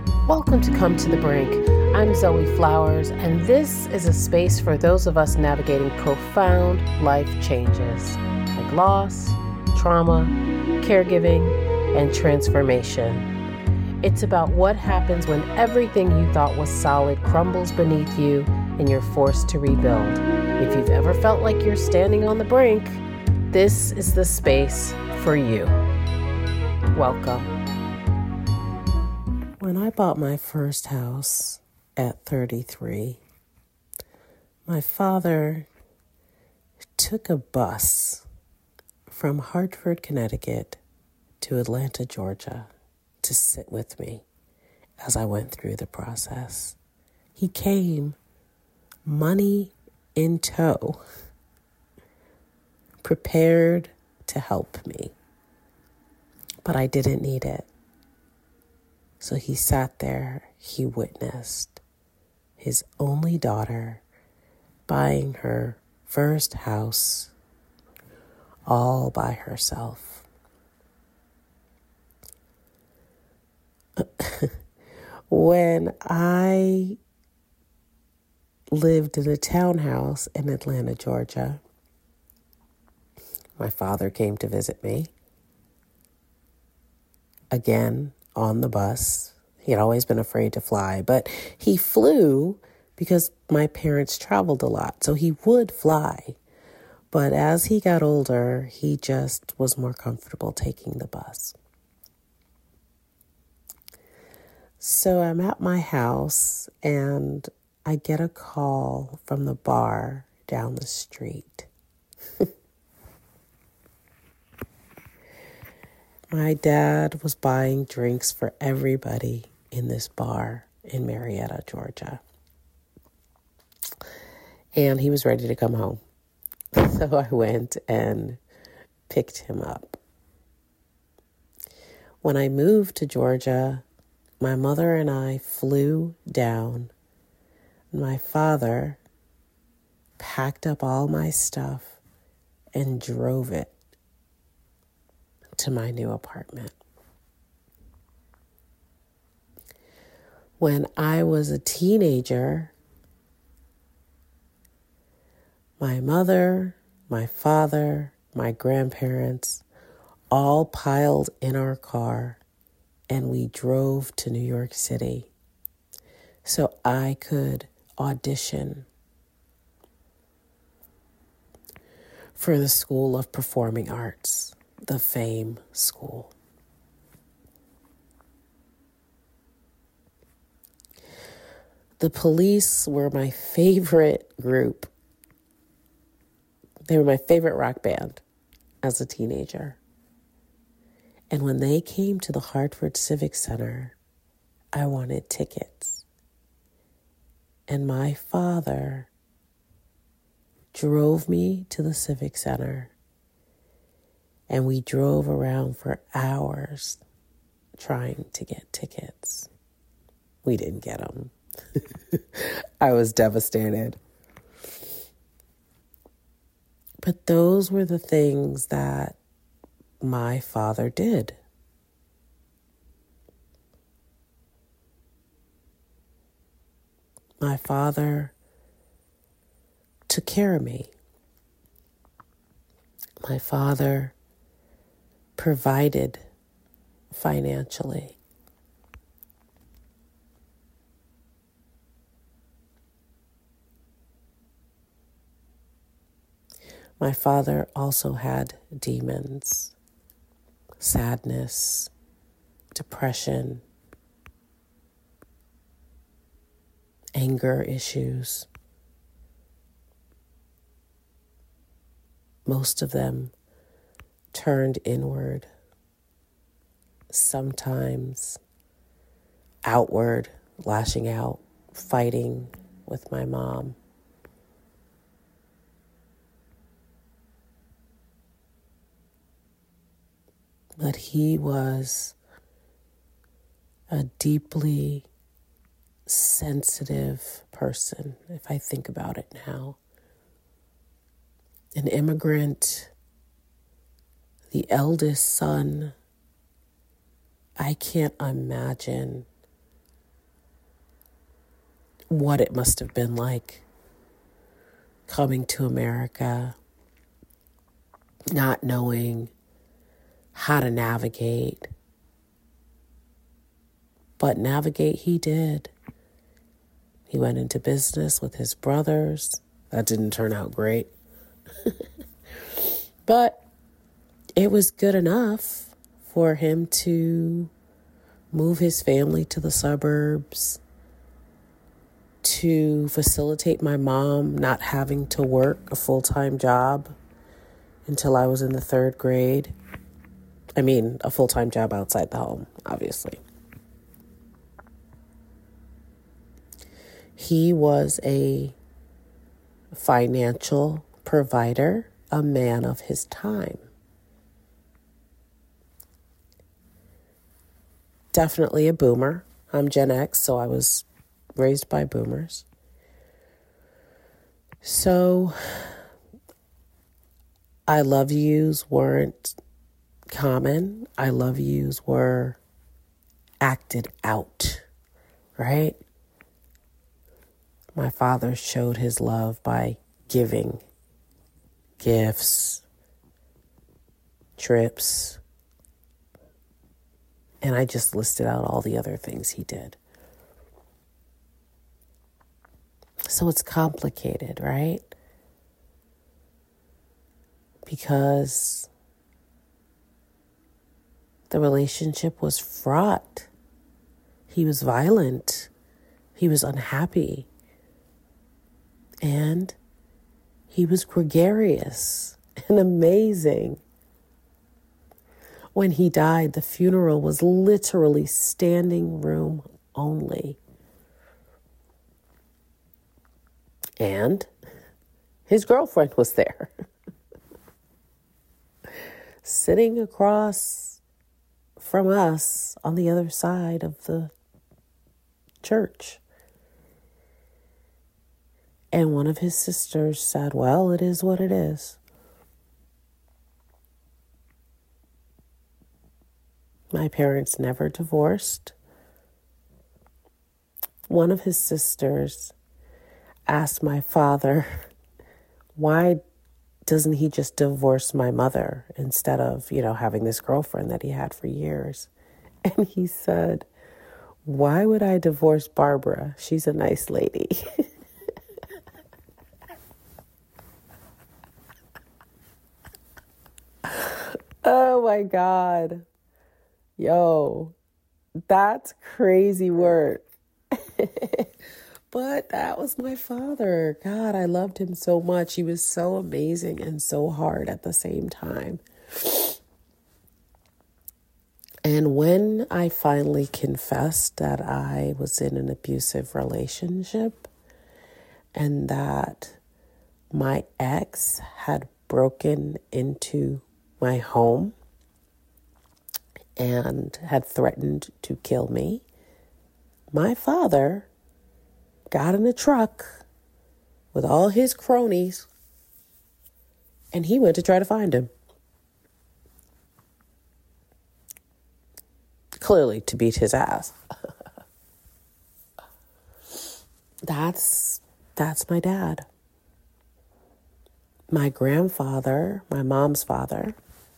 Welcome to Come to the Brink. I'm Zoe Flowers, and this is a space for those of us navigating profound life changes like loss, trauma, caregiving, and transformation. It's about what happens when everything you thought was solid crumbles beneath you and you're forced to rebuild. If you've ever felt like you're standing on the brink, this is the space for you. Welcome. When I bought my first house at 33, my father took a bus from Hartford, Connecticut to Atlanta, Georgia to sit with me as I went through the process. He came money in tow, prepared to help me, but I didn't need it. So he sat there, he witnessed his only daughter buying her first house all by herself. When I lived in a townhouse in Atlanta, Georgia, my father came to visit me again on the bus. He had always been afraid to fly, but he flew because my parents traveled a lot, so he would fly. But as he got older, he just was more comfortable taking the bus. So I'm at my house and I get a call from the bar down the street. My dad was buying drinks for everybody in this bar in Marietta, Georgia. And he was ready to come home. So I went and picked him up. When I moved to Georgia, my mother and I flew down. My father packed up all my stuff and drove it to my new apartment. When I was a teenager, my mother, my father, my grandparents all piled in our car and we drove to New York City so I could audition for the School of Performing Arts, the FAME School. The Police were my favorite group. They were my favorite rock band as a teenager. And when they came to the Hartford Civic Center, I wanted tickets. And my father drove me to the Civic Center. And we drove around for hours trying to get tickets. We didn't get them. I was devastated. But those were the things that my father did. My father took care of me. My father provided financially. My father also had demons, sadness, depression, anger issues. Most of them turned inward, sometimes outward, lashing out, fighting with my mom. But he was a deeply sensitive person, if I think about it now. An immigrant, the eldest son. I can't imagine what it must have been like coming to America, not knowing how to navigate. But navigate he did. He went into business with his brothers. That didn't turn out great. But it was good enough for him to move his family to the suburbs, to facilitate my mom not having to work a full-time job until I was in the 3rd grade. I mean, a full-time job outside the home, obviously. He was a financial provider, a man of his time. Definitely a boomer. I'm Gen X, so I was raised by boomers. So I love yous weren't common. I love yous were acted out, right? My father showed his love by giving gifts, trips, and I just listed out all the other things he did. So it's complicated, right? Because the relationship was fraught. He was violent. He was unhappy. And he was gregarious and amazing. When he died, the funeral was literally standing room only. And his girlfriend was there, sitting across from us on the other side of the church. And one of his sisters said, well, it is what it is. My parents never divorced. One of his sisters asked my father, why doesn't he just divorce my mother instead of, having this girlfriend that he had for years? And he said, why would I divorce Barbara? She's a nice lady. Oh my God. Yo, that's crazy work. But that was my father. God, I loved him so much. He was so amazing and so hard at the same time. And when I finally confessed that I was in an abusive relationship and that my ex had broken into my home and had threatened to kill me, my father got in a truck with all his cronies and he went to try to find him. Clearly to beat his ass. That's my dad. My grandfather, my mom's father,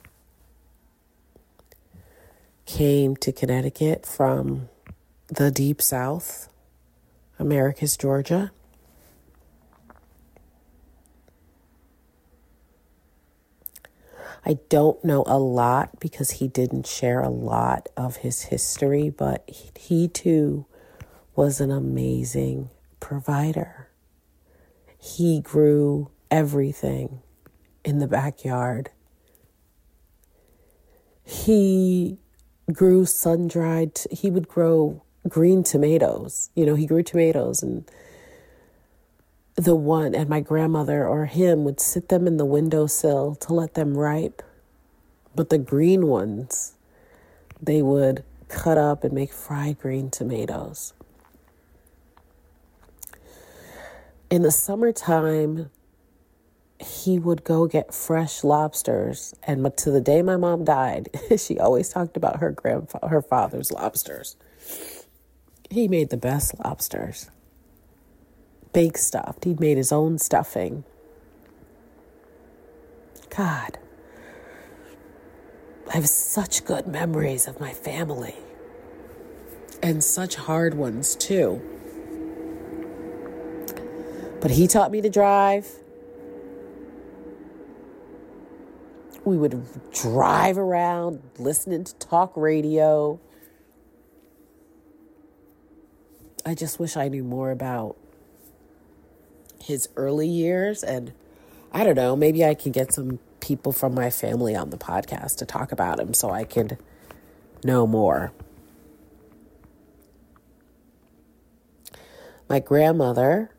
came to Connecticut from the deep South, America's Georgia. I don't know a lot because he didn't share a lot of his history, but he too was an amazing provider. He grew everything in the backyard. He grew sun-dried. He would grow green tomatoes. He grew tomatoes, and my grandmother or him would sit them in the windowsill to let them ripe. But the green ones, they would cut up and make fried green tomatoes. In the summertime, he would go get fresh lobsters. And to the day my mom died, she always talked about her father's lobsters. He made the best lobsters. Bake stuffed. He'd made his own stuffing. God, I have such good memories of my family. And such hard ones too. But he taught me to drive. We would drive around listening to talk radio. I just wish I knew more about his early years. And I don't know, maybe I can get some people from my family on the podcast to talk about him so I could know more. My grandmother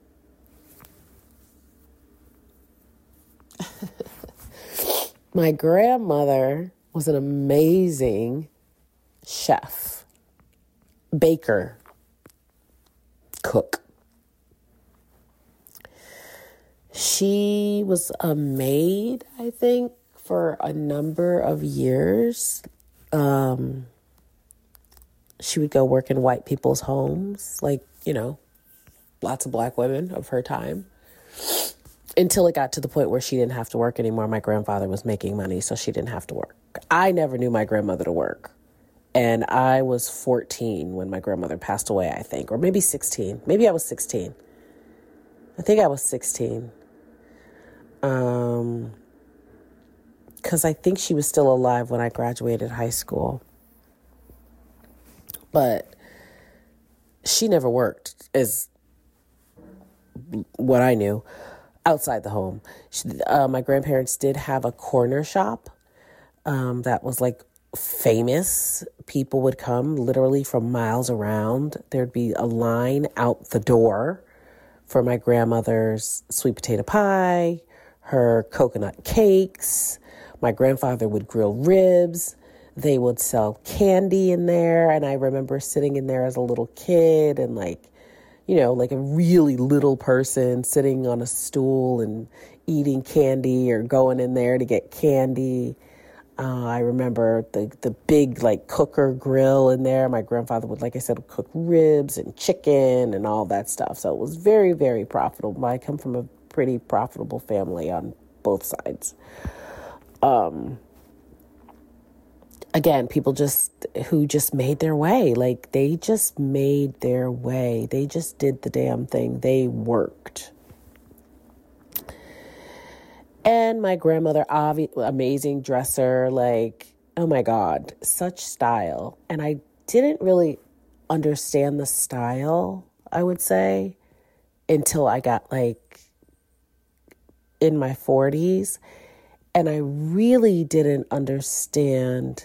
was an amazing chef, baker, cook. She was a maid, I think, for a number of years. She would go work in white people's homes, like, lots of black women of her time, until it got to the point where she didn't have to work anymore. My grandfather was making money, so she didn't have to work. I never knew my grandmother to work. And I was 14 when my grandmother passed away, I think, or maybe 16. Maybe I was 16. I think I was 16. Because I think she was still alive when I graduated high school. But she never worked, is what I knew, outside the home. My grandparents did have a corner shop that was like famous. People would come literally from miles around. There'd be a line out the door for my grandmother's sweet potato pie, her coconut cakes. My grandfather would grill ribs. They would sell candy in there. And I remember sitting in there as a little kid and like a really little person sitting on a stool and eating candy or going in there to get candy. I remember the big like cooker grill in there. My grandfather would, like I said, cook ribs and chicken and all that stuff. So it was very, very profitable. I come from a pretty profitable family on both sides. Again, people who just made their way. Like, they just made their way. They just did the damn thing. They worked. And my grandmother, amazing dresser, like, oh my God, such style. And I didn't really understand the style, I would say, until I got like in my 40s. And I really didn't understand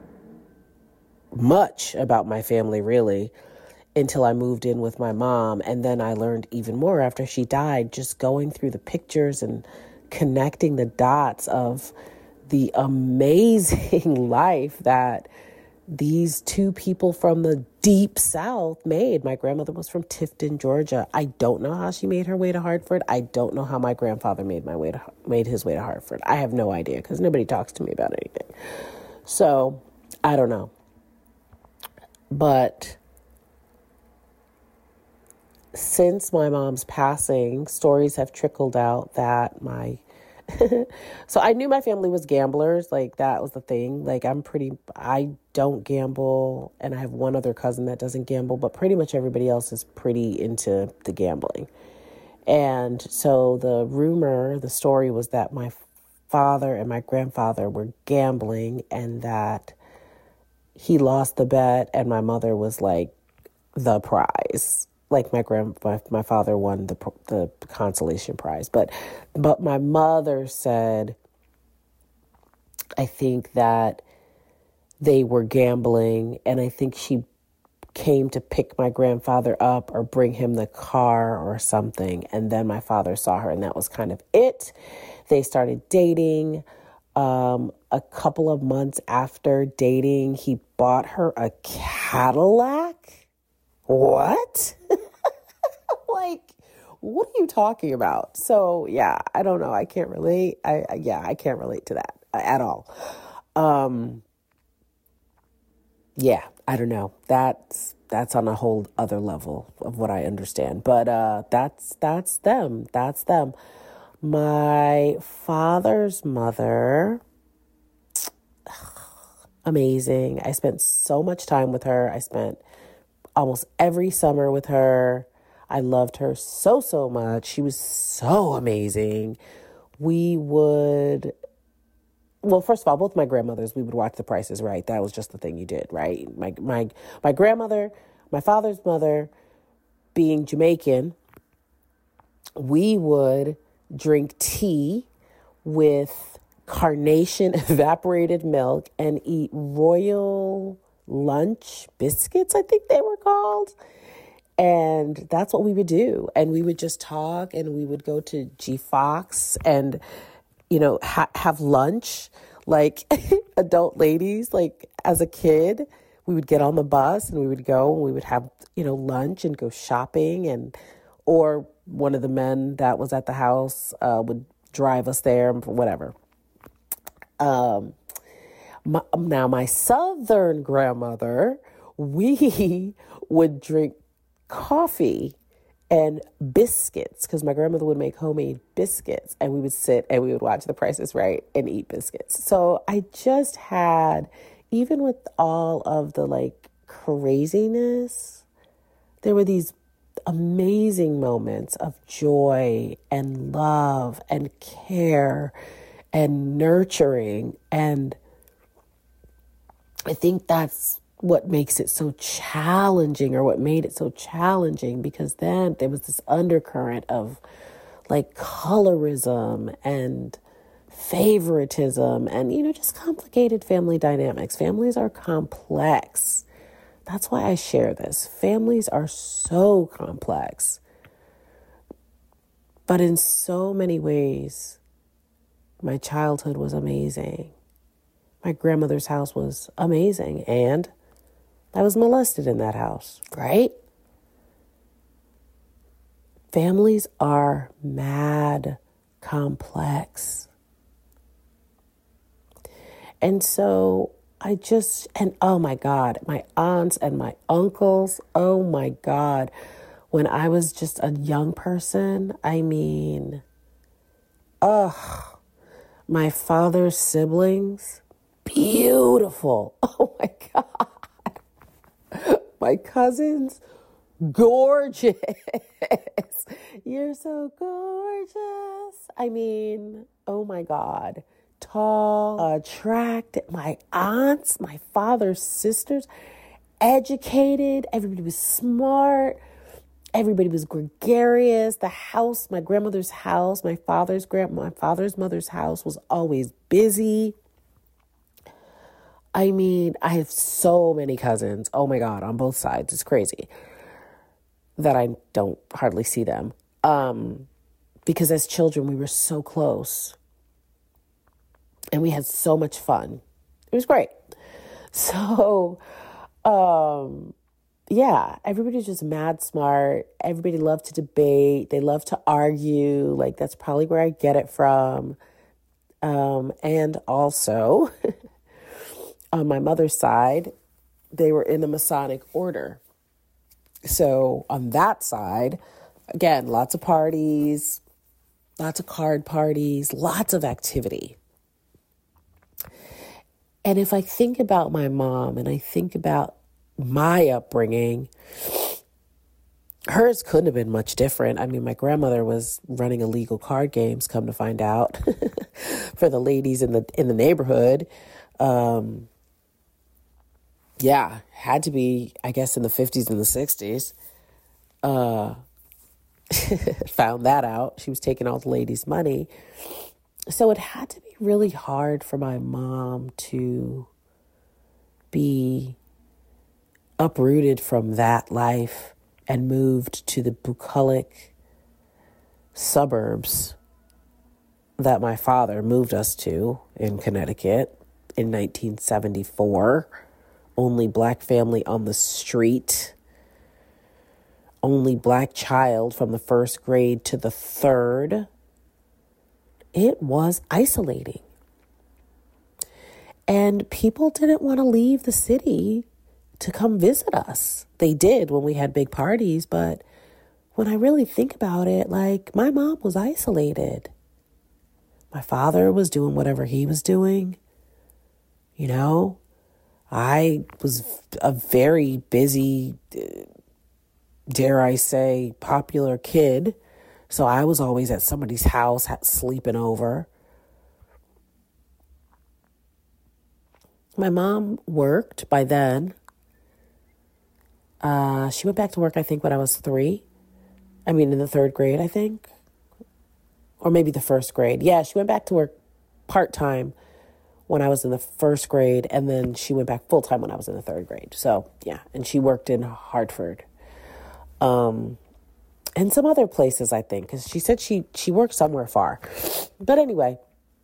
much about my family, really, until I moved in with my mom. And then I learned even more after she died, just going through the pictures and connecting the dots of the amazing life that these two people from the deep South made. My grandmother was from Tifton, Georgia. I don't know how she made her way to Hartford. I don't know how my grandfather made his way to Hartford. I have no idea because nobody talks to me about anything. So I don't know. But since my mom's passing, stories have trickled out that so I knew my family was gamblers. Like, that was the thing. Like, I don't gamble, and I have one other cousin that doesn't gamble, but pretty much everybody else is pretty into the gambling. And so the story was that my father and my grandfather were gambling and that he lost the bet and my mother was like the prize. Like my father won the consolation prize, but my mother said, I think that they were gambling, and I think she came to pick my grandfather up or bring him the car or something, and then my father saw her, and that was kind of it. They started dating. A couple of months after dating, he bought her a Cadillac. What? Like, what are you talking about? So, yeah, I don't know. I can't relate. I can't relate to that at all. yeah, I don't know. That's on a whole other level of what I understand. But that's them. That's them. My father's mother, amazing. I spent so much time with her. I spent almost every summer with her. I loved her so, so much. She was so amazing. We would, well, first of all, both my grandmothers, we would watch The Price is Right. That was just the thing you did, right? My grandmother, my father's mother, being Jamaican, we would drink tea with carnation evaporated milk and eat Royal Lunch biscuits, I think they were called. And that's what we would do. And we would just talk, and we would go to G Fox and, have lunch like adult ladies. Like as a kid, we would get on the bus and we would go and we would have, lunch and go shopping, or one of the men that was at the house would drive us there, whatever. Now my southern grandmother, we would drink coffee and biscuits, because my grandmother would make homemade biscuits, and we would sit and we would watch The Price is Right and eat biscuits. So I just had, even with all of the craziness, there were these amazing moments of joy and love and care and nurturing. And I think that's what makes it so challenging, or what made it so challenging, because then there was this undercurrent of colorism and favoritism and, just complicated family dynamics. Families are complex. That's why I share this. Families are so complex. But in so many ways, my childhood was amazing. My grandmother's house was amazing, and I was molested in that house, right? Families are mad complex. And so and oh my God, my aunts and my uncles, oh my God. When I was just a young person, my father's siblings, beautiful. Oh my God. My cousins, gorgeous. You're so gorgeous. Oh my God. Tall, attractive. My aunts, my father's sisters, educated. Everybody was smart. Everybody was gregarious. The house, my grandmother's house, my father's mother's house was always busy. I have so many cousins. Oh my God, on both sides. It's crazy that I don't hardly see them. Because as children, we were so close. And we had so much fun. It was great. So, yeah, everybody's just mad smart. Everybody loved to debate. They love to argue. That's probably where I get it from. And also, on my mother's side, they were in the Masonic order. So on that side, again, lots of parties, lots of card parties, lots of activity. And if I think about my mom and I think about my upbringing, hers couldn't have been much different. My grandmother was running illegal card games, come to find out, for the ladies in the neighborhood. Yeah, had to be, I guess, in the 50s and the 60s. Found that out. She was taking all the ladies' money. So it had to be really hard for my mom to be uprooted from that life and moved to the bucolic suburbs that my father moved us to in Connecticut in 1974. Only black family on the street. Only black child from the first grade to the third. It was isolating. And people didn't want to leave the city to come visit us. They did when we had big parties, but when I really think about it, like, my mom was isolated. My father was doing whatever he was doing. You know, I was a very busy, dare I say, popular kid. So I was always at somebody's house, sleeping over. My mom worked by then. She went back to work, I think, when I was 3. I mean, in the 3rd grade, I think. Or maybe the 1st grade. Yeah, she went back to work part-time when I was in the 1st grade. And then she went back full-time when I was in the 3rd grade. So, yeah. And she worked in Hartford. And some other places, I think. Because she said she worked somewhere far. But anyway,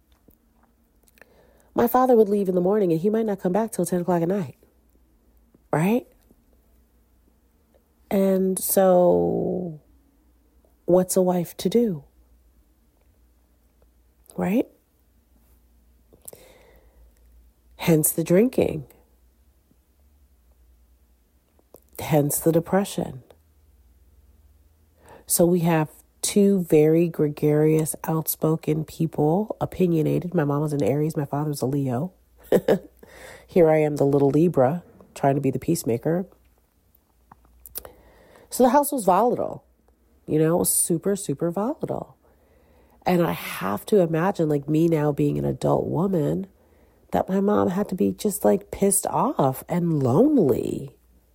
my father would leave in the morning and he might not come back till 10 o'clock at night. Right? And so, what's a wife to do? Right? Hence the drinking. Hence the depression. So we have 2 very gregarious, outspoken people, opinionated. My mom was an Aries, my father was a Leo. Here I am, the little Libra, trying to be the peacemaker. So the house was volatile. You know, it was super, super volatile. And I have to imagine, like, me now being an adult woman, that my mom had to be just, like, pissed off and lonely.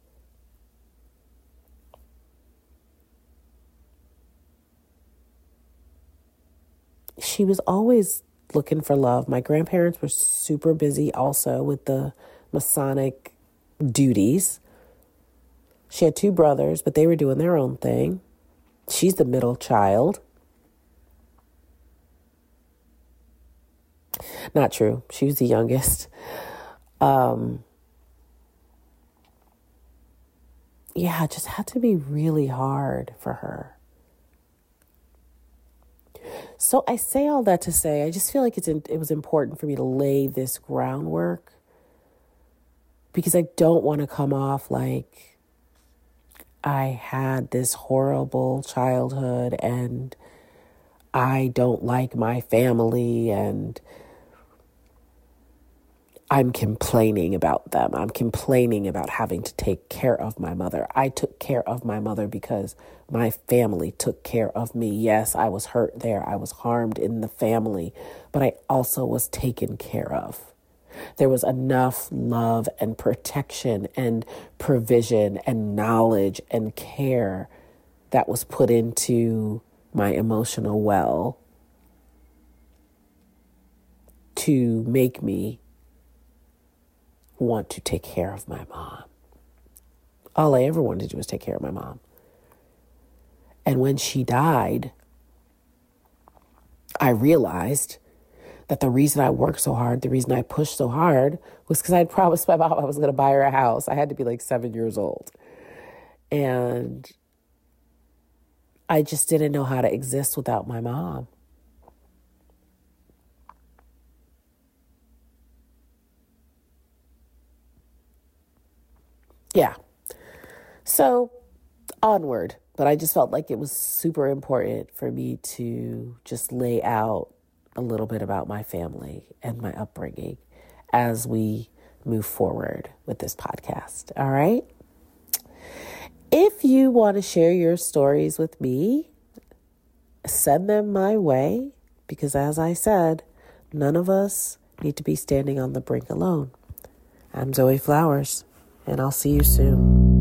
She was always looking for love. My grandparents were super busy also with the Masonic duties. She had 2 brothers, but they were doing their own thing. She's the middle child. Not true. She was the youngest. Yeah, it just had to be really hard for her. So I say all that to say, I just feel like it was important for me to lay this groundwork, because I don't want to come off like I had this horrible childhood and I don't like my family and I'm complaining about them. I'm complaining about having to take care of my mother. I took care of my mother because my family took care of me. Yes, I was hurt there. I was harmed in the family, but I also was taken care of. There was enough love and protection and provision and knowledge and care that was put into my emotional well to make me want to take care of my mom. All I ever wanted to do was take care of my mom. And when she died, I realized that the reason I worked so hard, the reason I pushed so hard, was because I had promised my mom I was going to buy her a house. I had to be like 7 years old. And I just didn't know how to exist without my mom. Yeah. So, onward. But I just felt like it was super important for me to just lay out a little bit about my family and my upbringing as we move forward with this podcast. All right. If you want to share your stories with me, send them my way, because as I said, none of us need to be standing on the brink alone. I'm Zoe Flowers, and I'll see you soon.